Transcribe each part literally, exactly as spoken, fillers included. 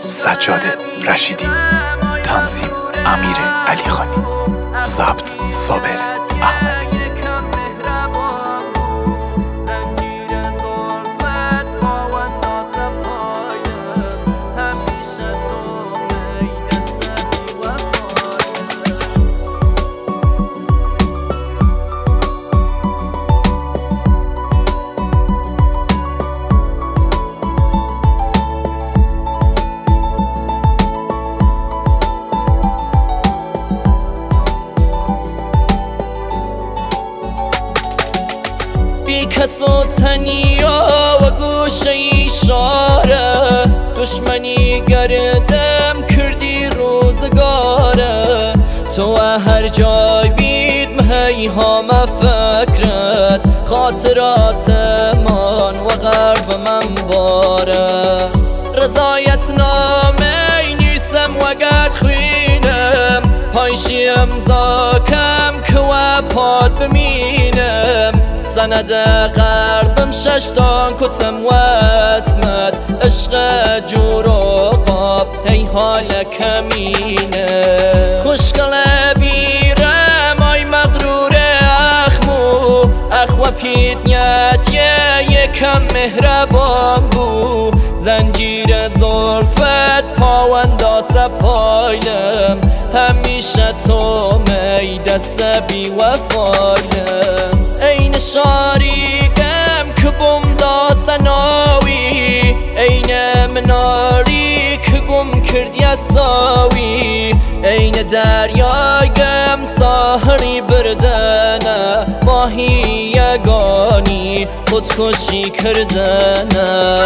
سجاد رشیدی، تنظیم امیر علیخانی، ضبط صابر احمدی. بی کس و تنیا و گوشه اشاره، دشمنی گردم کردی روزگاره. تو هر جای بید مهی ها مفکرت، خاطرات من و غرب من باره. رضایت نامه نیسم و گد خوینم، پایشی امضاکم که و پاد بمینم. سند غربم ششتان کتم و اسمت، عشق جور و قاب هی حال کمینه. خوشگل بیرم آی مغرور اخمو، اخوه پید نیت یه یکم مهربان بو. زنجیر زلفت پاوندا سپایلم، همیشه تو می دست بی وفایم. این شاریدم که بم دا سناوی، این مناری که گم کردی ساوی. این دریایم ساحری بردنه، ماهی یگانی خودکشی کردنه.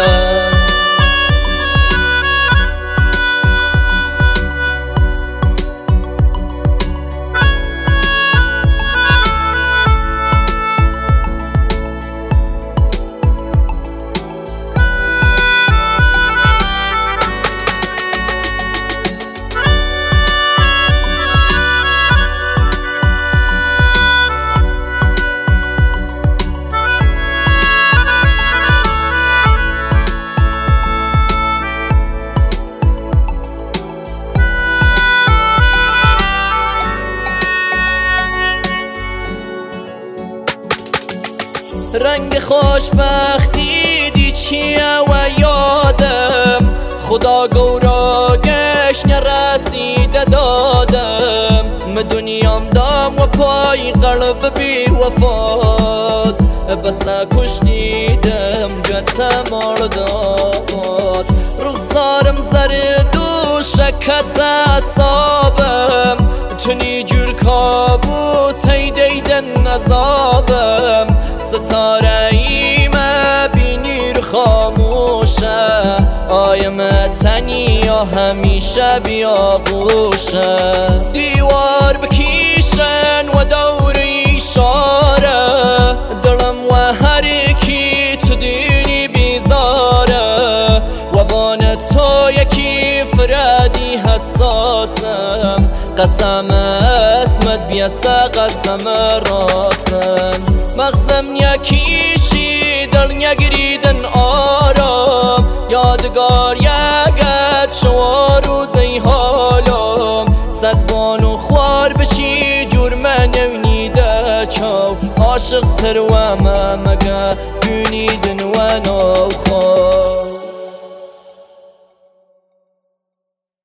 رنگ خوشبختی دی چیه و یادم، خدا گوراگش نرسیده دادم. م دنیام دام و پای قلب بی وفاد، بسا کشتیدم جت مرداد. رخسارم زرد و شکت اصابم، تونی جور کابوس هی دیدن عذابم. ستاره ایمه بینی رو خاموشه، آیم تنیا همیشه بیاغوشه. دیوار بکیشن و دور اشاره، دلم و هر کی تو دینی بیزاره. و بان تو یکی فردی حساسم، قسم اسمت بیسته قسم راسم. مغزم یکیشی دل نگریدن آرام، یادگار یگت شوا روزی حالم. صدوان و خوار بشی جرم نونیده چاو، عاشق تر و ممگه دونیدن و نو خواه.